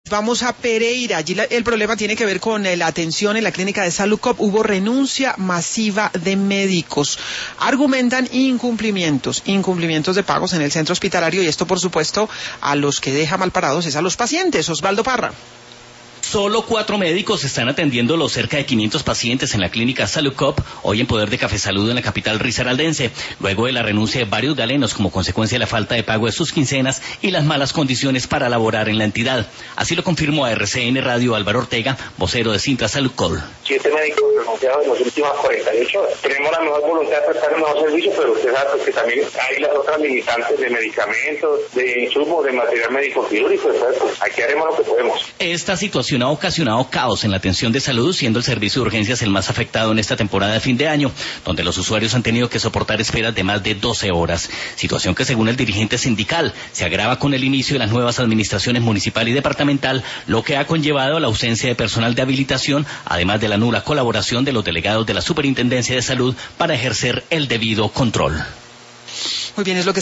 Vamos a Pereira. Allí el problema tiene que ver con la atención en la clínica de Salucop. Hubo renuncia masiva de médicos. Argumentan incumplimientos de pagos en el centro hospitalario, y esto, por supuesto, a los que deja mal parados es a los pacientes. Osvaldo Parra. Solo 4 médicos están atendiendo los cerca de 500 pacientes en la clínica Salucop, hoy en poder de Café Salud en la capital risaraldense, luego de la renuncia de varios galenos como consecuencia de la falta de pago de sus quincenas y las malas condiciones para laborar en la entidad. Así lo confirmó a RCN Radio Álvaro Ortega, vocero de Sintra Salucol. 7 médicos renunciados en las últimas 48 horas. Tenemos la mejor voluntad de prestar un mejor servicio, pero usted sabe que también hay las otras limitantes de medicamentos, de insumos, de material médico quirúrgico, pues aquí haremos lo que podemos. Esta situación ha ocasionado caos en la atención de salud, siendo el servicio de urgencias el más afectado en esta temporada de fin de año, donde los usuarios han tenido que soportar esperas de más de 12 horas. Situación que, según el dirigente sindical, se agrava con el inicio de las nuevas administraciones municipal y departamental, lo que ha conllevado la ausencia de personal de habilitación, además de la nula colaboración de los delegados de la Superintendencia de Salud para ejercer el debido control. Muy bien, es lo que